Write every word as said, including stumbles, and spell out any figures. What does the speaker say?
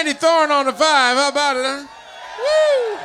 Randy Thorne on the five. How about it, huh? Woo!